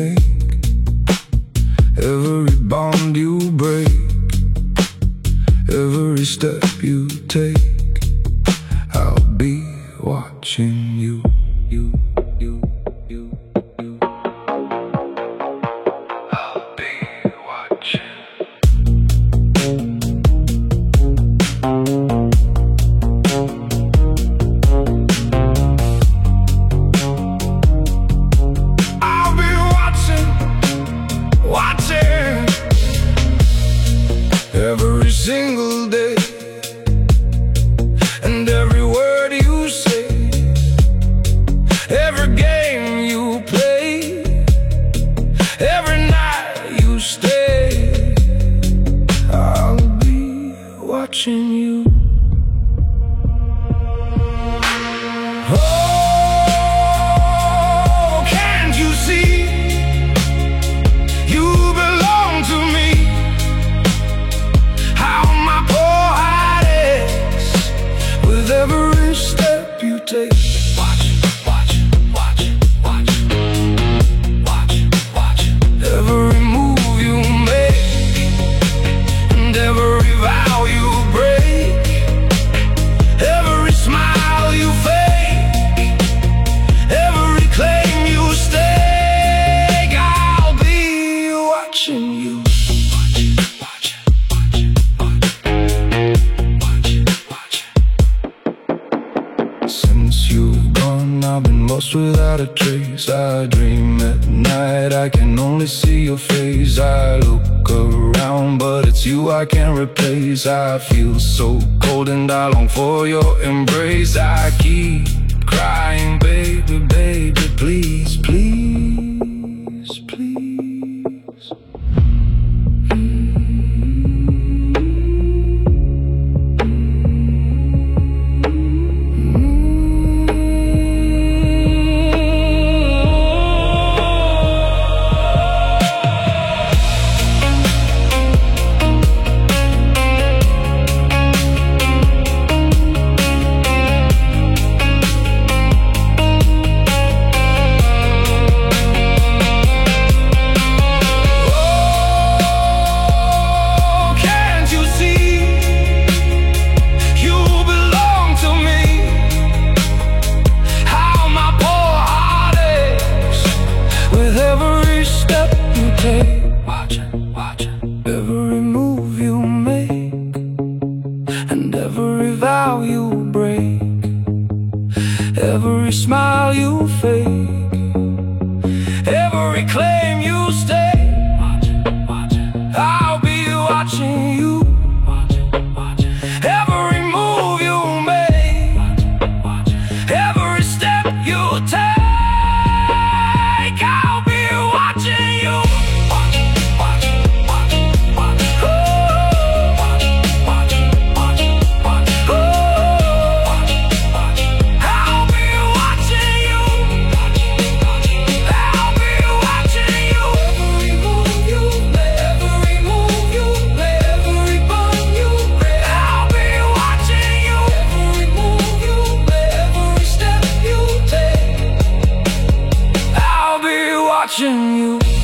make, every bond you break, every step you take. I'll be watching you. I'll be watching. Every single day, and every word you say, every game you play, every night you stay. I'll be watching you. Oh, can't you see? You belong to me. Every step you take, watch, watch, watch, watch, watch, watch. Every move you make, and every vow you break, every smile you fake, every claim you stake. I'll be watching you. Since you've gone, I've been lost without a trace. I dream at night, I can only see your face. I look around, but it's you I can't replace. I feel so cold and I long for your embrace. I keep crying, baby, baby, please, please, please. Watching, watching every move you make, and every vow you break, every smile you fake, every claim you stake. Watching, watching. I'll be watching you. Watching, watching. Every move you make, watching, watching. Every step you take. I'll be watching you. Watching you.